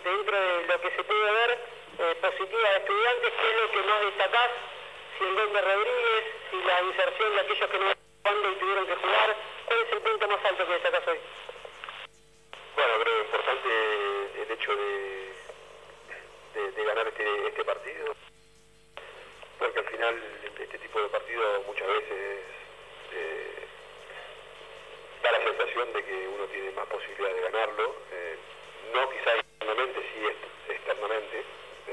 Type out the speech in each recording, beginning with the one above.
dentro de lo que se puede ver positiva de Estudiantes, ¿qué es lo que más destacás? Si el gol de Rodríguez, si la inserción de aquellos que no jugando y tuvieron que jugar, ¿cuál es el punto más alto que destacás hoy? Bueno, creo importante el hecho de ganar este partido, porque al final este tipo de partido muchas veces da la sensación de que uno tiene más posibilidad de ganarlo, no quizá internamente, sí externamente,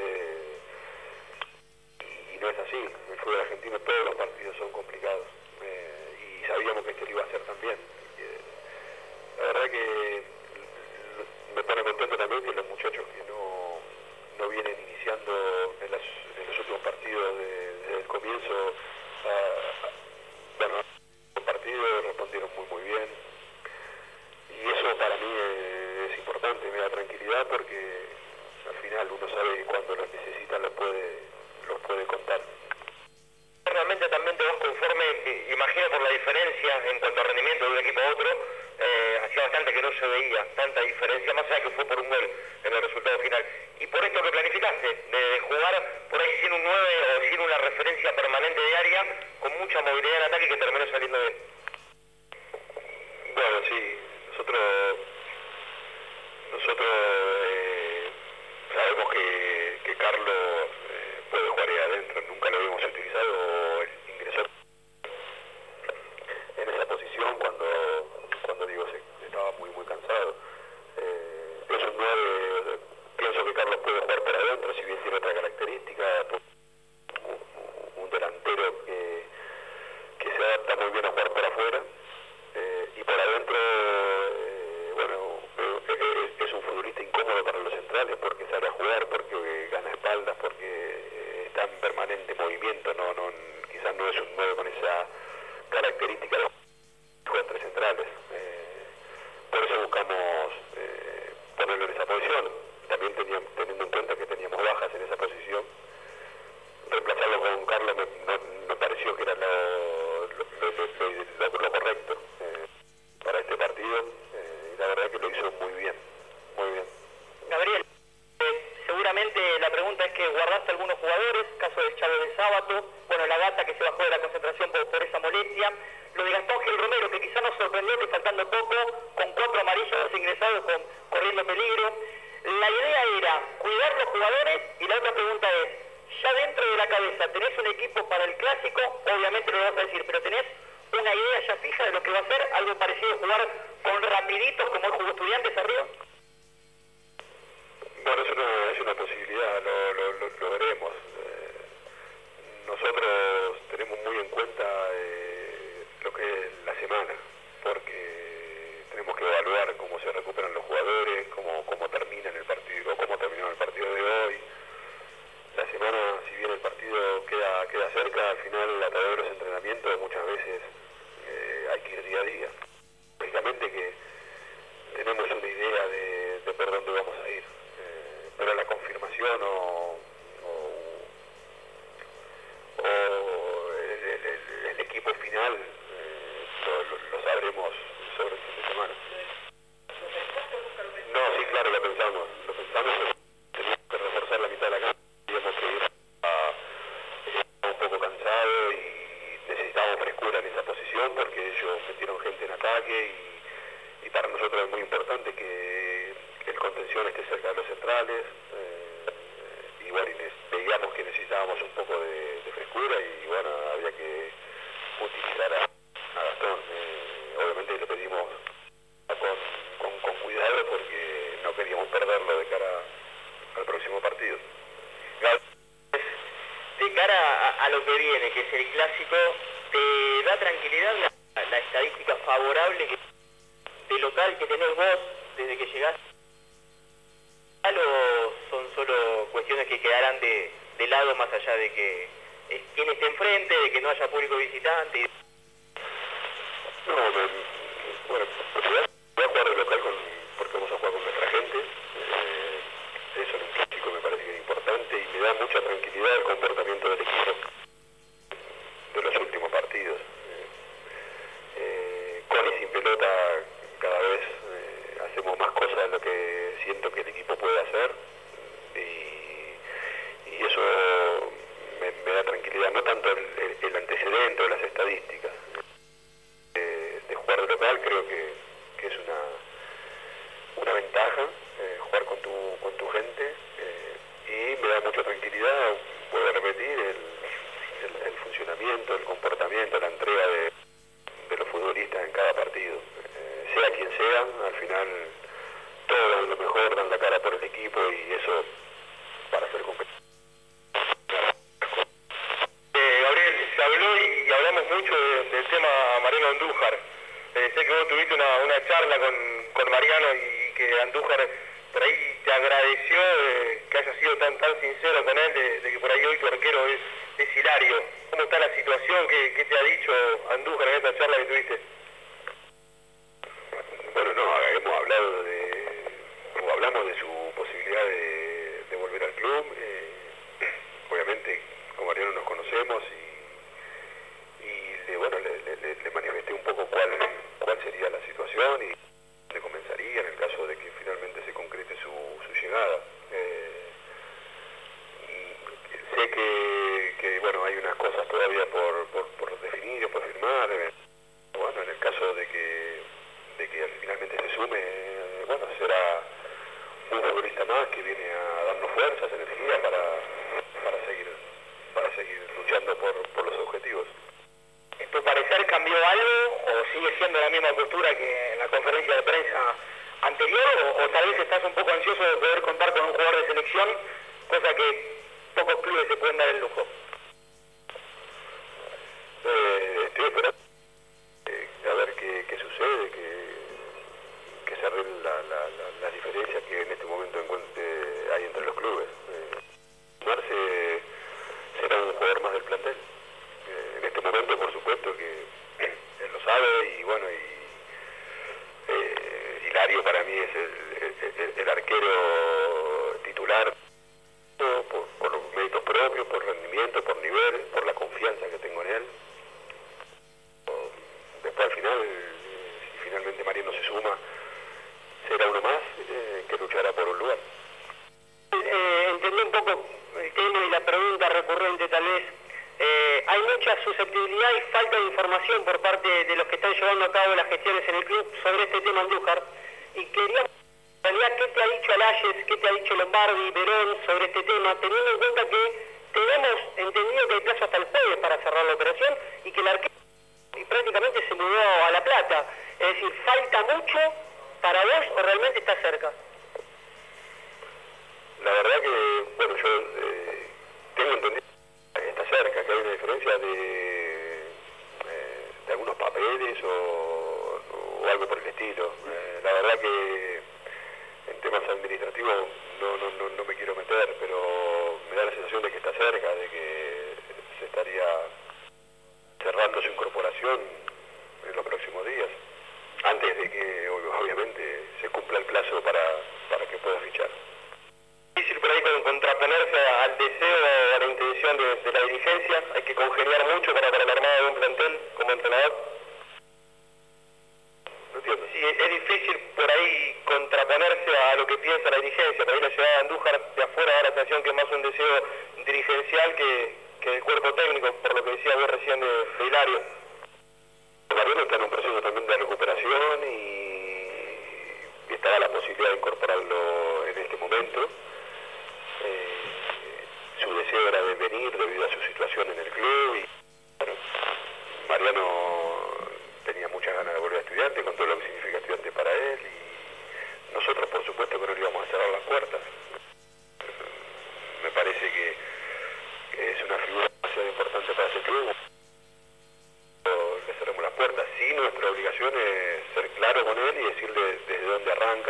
y no es así. En el fútbol argentino todos los partidos son complicados, y sabíamos que este lo iba a hacer también. La verdad que me pone contento también que los muchachos que no vienen iniciando en los últimos partidos desde el comienzo, bueno, los partidos respondieron muy bien, y eso para mí es importante, me da tranquilidad porque al final uno sabe que cuando los necesita los puede contar. Realmente también te vas conforme, imagino por la diferencia en cuanto a rendimiento de un equipo a otro, hacía bastante que no se veía tanta diferencia, más allá que fue por un gol en el resultado final. Y por esto que planificaste, de jugar por ahí sin un 9 o sin una referencia permanente de área, con mucha movilidad en ataque que terminó saliendo bien. Bueno, sí, nosotros sabemos que Carlos puede jugar ahí adentro, nunca lo habíamos utilizado, él ingresó en esa posición cuando digo estaba muy cansado. Es un 9, pienso que Carlos puede jugar por adentro, si bien tiene otra característica, un delantero que se adapta muy bien a jugar por afuera, y por adentro, bueno, es un futbolista incómodo para los centrales porque sale a jugar, porque gana espaldas, porque está en permanente movimiento, quizás no es un 9 con esa característica de jugar entre centrales. Por eso buscamos ponerlo en esa posición. También teniendo en cuenta que teníamos bajas en esa posición, reemplazarlo con Carlos me pareció que era lo correcto para este partido, y la verdad que lo hizo muy bien. Gabriel, seguramente la pregunta es que guardaste algunos jugadores, caso de Chavo de Sábato, bueno, la Gata que se bajó de la concentración por esa molestia, lo de Gastón Gil Romero que quizá nos sorprendió que faltando poco, con 4 amarillos ingresados, corriendo peligro. La idea era cuidar los jugadores, y la otra pregunta es, ya dentro de la cabeza, ¿tenés un equipo para el clásico? Obviamente lo vas a decir, pero ¿tenés una idea ya fija de lo que va a ser? ¿Algo parecido a jugar con rapiditos como el jugó Estudiantes arriba? Bueno, es una posibilidad, lo veremos. Nosotros tenemos muy en cuenta lo que es la semana, porque tenemos que evaluar cómo se recuperan los jugadores, cómo terminan el partido, o cómo terminó el partido de hoy. La semana, si bien el partido queda cerca, al final a través de los entrenamientos muchas veces hay que ir día a día. Lógicamente que tenemos una idea de por dónde vamos a ir, pero la confirmación o el equipo final lo sabremos sobre el fin de semana. No, sí, claro, lo pensamos, pero teníamos que reforzar la mitad de la cancha, teníamos que ir un poco cansado y necesitábamos frescura en esa posición porque ellos metieron gente en ataque y para nosotros es muy importante que el contención esté cerca de los centrales, y bueno, veíamos que necesitábamos un poco de frescura y bueno, había que utilizar a Gastón. Obviamente le pedimos con cuidado porque no queríamos perderlo de cara al próximo partido. De cara a lo que viene, que es el clásico, ¿te da tranquilidad la estadística favorable de local que tenés vos desde que llegaste? ¿O son solo cuestiones que quedarán de lado más allá de que quién esté enfrente, de que no haya público visitante? No, bueno, voy a jugar de local porque vamos a jugar con nuestra gente. Eso en un clásico me parece que es importante y me da mucha tranquilidad el comportamiento del equipo de los últimos partidos. Con y sin pelota cada vez hacemos más cosas de lo que siento que el equipo puede hacer. importante y me da mucha tranquilidad, puedo repetir, el funcionamiento, el comportamiento, la entrega de los futbolistas en cada partido. Sea quien sea, al final todos dan lo mejor, dan la cara por el equipo y eso para ser competitivo. Gabriel, se habló y hablamos mucho del tema Mariano Andújar. Sé que vos tuviste una charla con Mariano y que Andújar por ahí te agradeció que hayas sido tan sincero con él, de que por ahí hoy tu arquero es Hilario. ¿Cómo está la situación? ¿Qué te ha dicho Andújar en esta charla que tuviste? Bueno, no, hemos hablado o hablamos de su posibilidad de volver al club. Obviamente con Mariano nos conocemos y le manifesté un poco cuál sería la situación y dónde comenzaría en el caso de que finalmente se concrete su llegada. Sé que bueno, hay unas cosas todavía por definir o por firmar. Bueno, en el caso de que finalmente se sume, bueno, será un futbolista más que viene a darnos fuerzas, energía para seguir luchando por los objetivos. ¿En tu parecer cambió algo o sigue siendo la misma postura que en la conferencia de prensa anterior o tal vez estás un poco ansioso de poder contar con un jugador de selección, cosa que pocos clubes se pueden dar el lujo? Estoy esperando a ver qué sucede, que se arreglen las diferencias que en este momento hay entre los clubes. Marce será un jugador más del plantel. En este momento, por supuesto, que él lo sabe y bueno, Hilario para mí es el arquero titular por los méritos propios, por rendimiento, por nivel, por la confianza que tengo en él. Después al final, si finalmente Mariano se suma, será uno más que luchará por un lugar. Entendí un poco el tema y la pregunta recurrente tal vez. Hay mucha susceptibilidad y falta de información por parte de los que están llevando a cabo las gestiones en el club sobre este tema Andújar. Y queríamos, en realidad, ¿qué te ha dicho Alayes, qué te ha dicho Lombardi, Verón sobre este tema, teniendo en cuenta que tenemos entendido que hay plazo hasta el jueves para cerrar la operación y que el arquero prácticamente se mudó a La Plata? Es decir, ¿falta mucho para vos o realmente está cerca? La verdad que, bueno, yo tengo entendido que está cerca, que hay una diferencia de algunos papeles o algo por el estilo. La verdad que en temas administrativos no me quiero meter, pero me da la sensación de que está cerca, de que se estaría cerrando su incorporación en los próximos días, antes de que obviamente se cumpla el plazo para que pueda fichar. Difícil por ahí contraponerse al deseo o a la intención de la dirigencia, hay que congeniar mucho para el armado de un plantel como entrenador. No entiendo. Sí, es difícil por ahí contraponerse a lo que piensa la dirigencia, por ahí la llegada de Andújar de afuera da la sensación que es más un deseo dirigencial que del cuerpo técnico, por lo que decía vos recién de Hilario. Mariano está en un proceso también de recuperación y estará la posibilidad de incorporarlo en este momento. Su deseo era de venir debido a su situación en el club y bueno, Mariano tenía muchas ganas de volver a Estudiantes con todo lo que significa Estudiantes para él y nosotros por supuesto que no le íbamos a cerrar las puertas. Me parece que es una figura demasiado importante para ese club. Le cerremos las puertas. Sí, nuestra obligación es ser claro con él y decirle desde dónde arranca,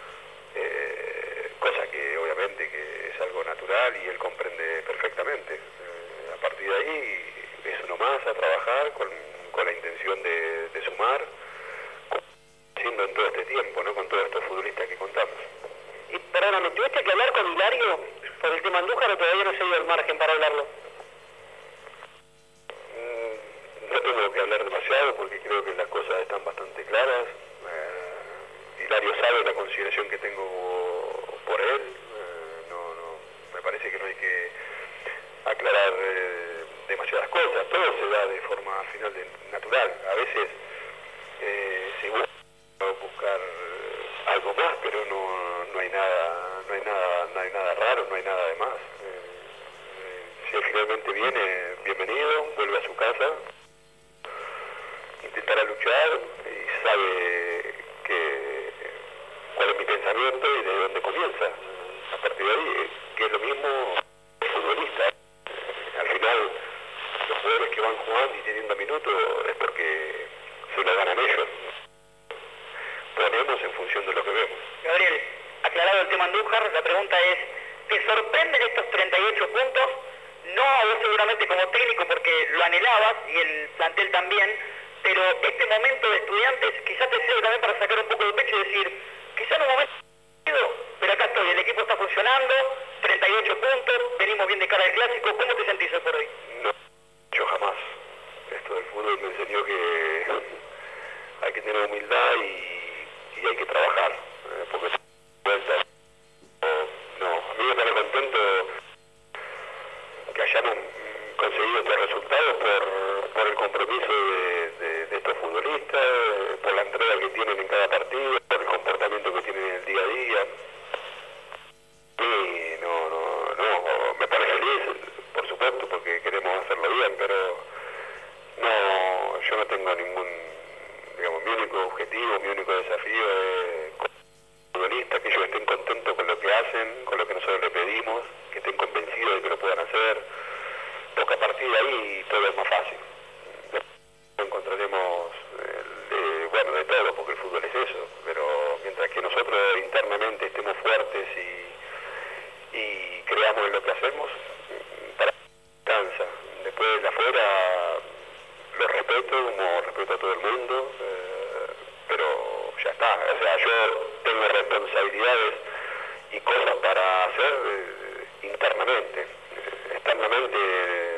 cosa que obviamente que es algo natural y él comprende perfectamente. A partir de ahí es uno más a trabajar con la intención de sumar, siendo en todo este tiempo, ¿no? Con todos estos futbolistas que contamos. Y perdóname, ¿tuviste que hablar con Hilario por el tema Andújar o todavía no se dio el margen para hablarlo? No tengo que hablar demasiado porque creo que las cosas están bastante claras. Hilario sabe la consideración que tengo por él. Me parece que no hay que aclarar demasiadas cosas. Todo se da de forma al final natural. A veces se busca buscar algo más, pero no hay nada no hay nada raro, no hay nada de más. Si él finalmente viene, bienvenido, vuelve a su casa, intentará luchar y sabe cuál es mi pensamiento y de dónde comienza. A partir de ahí, que es lo mismo el futbolista. Al final, los jugadores que van jugando y teniendo minutos es porque se lo ganan ellos. Ponemos en función de lo que vemos. Gabriel, aclarado el tema Andújar, la pregunta es, ¿te sorprenden estos 38 puntos? No a vos seguramente como técnico porque lo anhelabas y el plantel también, pero este momento de Estudiantes quizás te sirve también para sacar un poco de pecho y decir, quizás en un momento, pero acá estoy, el equipo está funcionando, 38 puntos, venimos bien de cara al clásico, ¿cómo te sentís hoy por hoy? No, yo jamás. Esto del fútbol me enseñó que hay que tener humildad y hay que trabajar, porque vuelta. No, a mí me pone contento que hayamos conseguido estos resultados por el compromiso de estos futbolistas, por la entrega que tienen en cada partido, por el comportamiento que tienen en el día a día. Y no, me pone feliz, por supuesto, porque queremos hacerlo bien, pero no, yo no tengo mi único objetivo, mi único desafío es con los futbolistas, que ellos estén contentos con lo que hacen, con lo que nosotros les pedimos, que estén convencidos de que lo puedan hacer, porque a partir de ahí todo es más fácil. Encontraremos de todo, porque el fútbol es eso, pero mientras que nosotros internamente estemos fuertes y creamos en lo que hacemos, para cansa. Después de afuera lo respeto como respeto a todo el mundo, pero ya está. O sea, yo tengo responsabilidades y cosas para hacer internamente. Externamente